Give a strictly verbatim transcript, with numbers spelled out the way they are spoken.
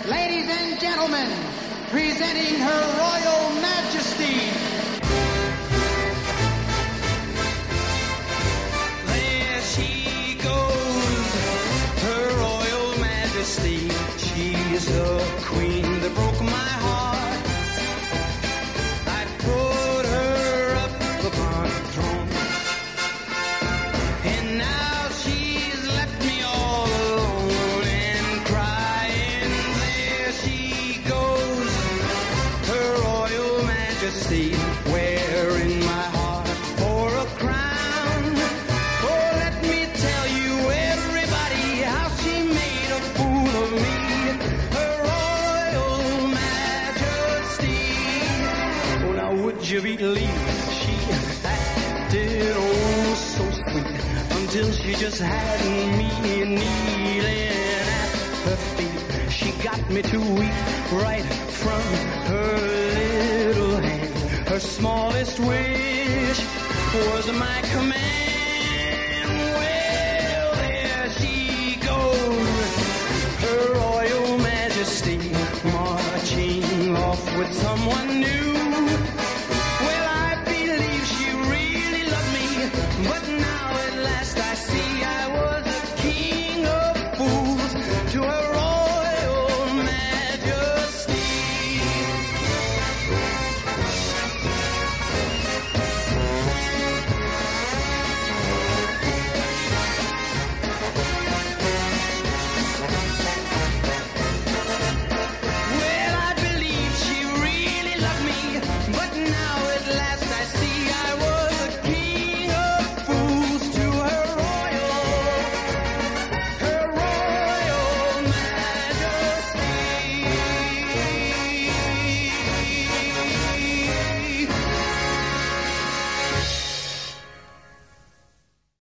Ladies and gentlemen, presenting Her Royal Majesty. There she goes, Her Royal Majesty. She's a queen that broke my heart. I put her up upon the throne, and now she's left me all alone and crying. There she goes, Her Royal Majesty, wearing my heart for a crown. Oh, let me tell you, everybody, how she made a fool of me. Would you believe she acted oh so sweet until she just had me kneeling at her feet. She got me to weep right from her little hand. Her smallest wish was my command.